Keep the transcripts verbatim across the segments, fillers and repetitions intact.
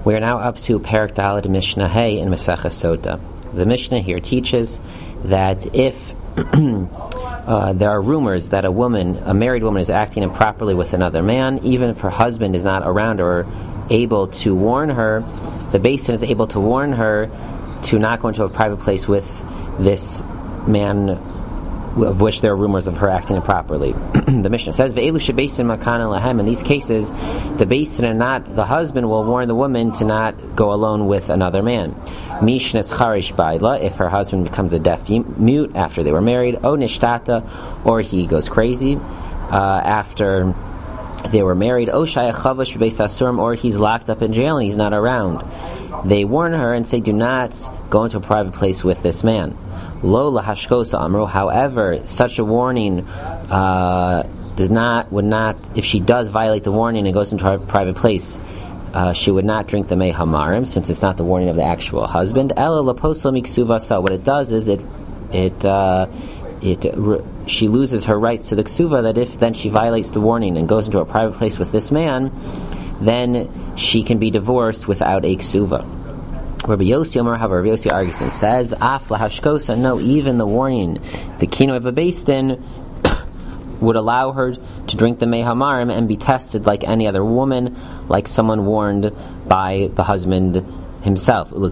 We are now up to Perek Daled Mishnah Hey in Maseches Sota. The Mishnah here teaches that if uh, there are rumors that a woman, a married woman, is acting improperly with another man, even if her husband is not around or able to warn her, the Beis Din is able to warn her to not go into a private place with this man of which there are rumors of her acting improperly. The Mishnah says, "Ve'elu shebeis din makana lahem." In these cases, the Beis Din and not the husband will warn the woman to not go alone with another man. Mishnas charish baila, if her husband becomes a deaf mute after they were married, o nishtata, or he goes crazy uh, after they were married, o shayach chavash beis asurim, or he's locked up in jail and he's not around. They warn her and say, do not go into a private place with this man. Lo lahashkosa amru. However, such a warning uh, does not would not if she does violate the warning and goes into a private place, uh, she would not drink the mei hamarim, since it's not the warning of the actual husband. Ela laposla miksuvasa. What it does is it it uh, it re, she loses her rights to the ksuva. That if then she violates the warning and goes into a private place with this man, then she can be divorced without a ksuva. Rabbi Yossi Omer Hava, Rabbi Yossi argues and says, Af lahashkosa, no, even the warning, the kino of a Beis Din would allow her to drink the mei hamarim and be tested like any other woman, like someone warned by the husband himself. And when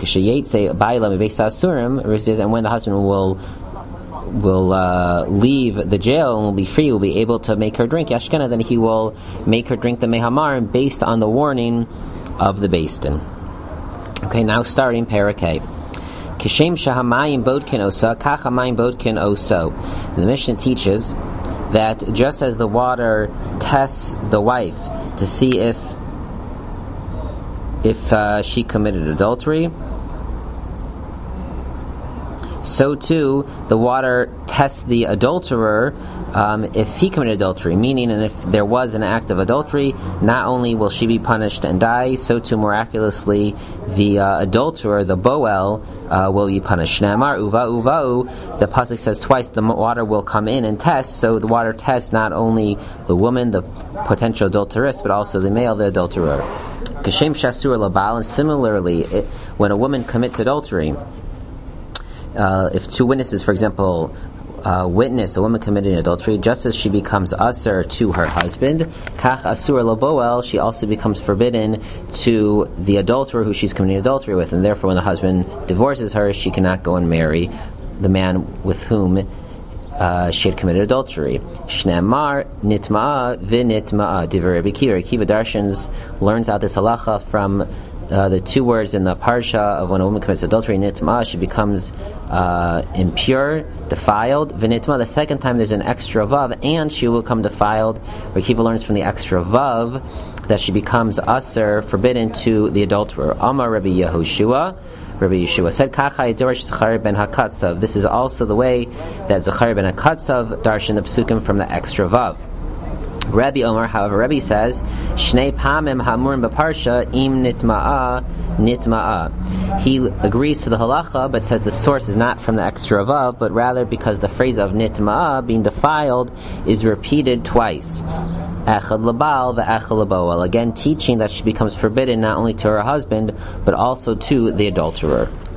the husband will will uh, leave the jail and will be free, will be able to make her drink yashkena, then he will make her drink the mei hamarim based on the warning of the Beis Din. Okay, now starting Perek. Kishem shahamayim bodkin osa, kach hamayim bodkin oso. The Mishnah teaches that just as the water tests the wife to see if if uh, she committed adultery, so too the water tests the adulterer um, if he committed adultery, meaning, and if there was an act of adultery, not only will she be punished and die, so too miraculously the uh, adulterer, the boel, uh, will be punished. Shneamar uva uvau, the pasuk says twice the water will come in and test, so the water tests not only the woman, the potential adulteress, but also the male, the adulterer. Kashem shasur labal, and similarly, it, when a woman commits adultery, Uh, if two witnesses, for example, uh, witness a woman committing adultery, just as she becomes asur to her husband, kach asur laboel, she also becomes forbidden to the adulterer who she's committing adultery with, and therefore when the husband divorces her, she cannot go and marry the man with whom uh, she had committed adultery. Shneamar nitma'a v'nitma'a divrei Rabbi Akiva. Akiva Darshans learns out this halacha from Uh, the two words in the parsha of when a woman commits adultery, nitma, she becomes uh, impure, defiled. V'nitma, the second time there's an extra vav, and she will become defiled. Rekiva learns from the extra vav that she becomes asur, forbidden to the adulterer. Amar Rabbi Yehoshua, Rabbi Yeshua said, Kachai Dorish Zachariah ben Hakatzav. This is also the way that Zachariah ben Hakatzav darshan the psukim from the extra vav. Rabbi Omar, however, Rabbi says, Shnei pamim hamurim b'parsha im nitma'a nitma'a. He agrees to the halacha, but says the source is not from the extra vav, but rather because the phrase of nitma'a, being defiled, is repeated twice. Echad labal ve'echad laboel. Again, teaching that she becomes forbidden not only to her husband, but also to the adulterer.